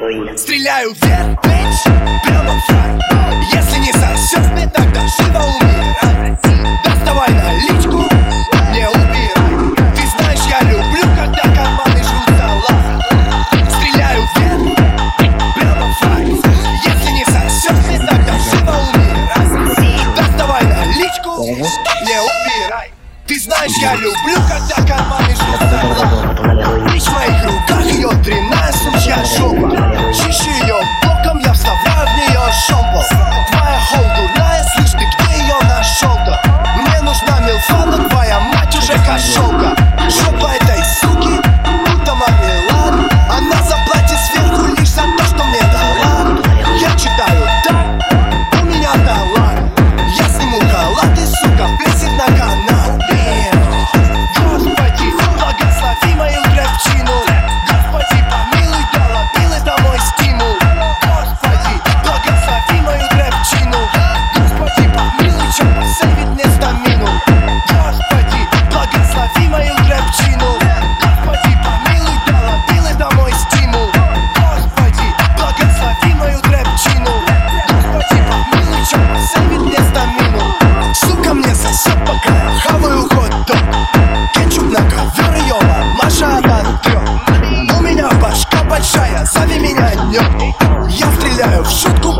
героиня. Стреляю вверх, бич, прямо в рай. Если не сосёт мне, тогда живо умирай. Доставай наличку, не убирай. Ты знаешь, я люблю, когда карманы жрут салат. Стреляю вверх, прямо в рай. Если не сосёт мне, тогда живо умирай. Доставай наличку, не убирай. Ты знаешь, я люблю, когда карманы жрут салат. Речь в моих руках, ее дрянная сучья жопа. Чищу ее боком, я вставляю в нее шомпол. Твоя холл дурная, слышь, ты где ее нашел-то? Мне нужна милфа, но твоя мать уже кошелка. Жопа этой суки, будто мармелад. Она заплатит сверху лишь за то, что мне дала. Я читаю так, у меня талант. Я сниму халат и, сука, влезет на канал. Господи, благослови мою гребчину. Господи, помилуй, долопил, это мой стимул. Господи, благослови мою гребчину. Господи, помилуй, чё посейвит мне стамину. Господи, благослови мою гребчину. Господи, помилуй, долопил, это мой стимул. Господи, благослови мою гребчину. Господи, помилуй, чё посейвит мне стамину. Сука, мне сосёт, пока я хаваю хот-дог. Кетчуп на ковер, её мамаша ототрёт. У меня башка большая, зови меня Нём. Я стреляю в шутку,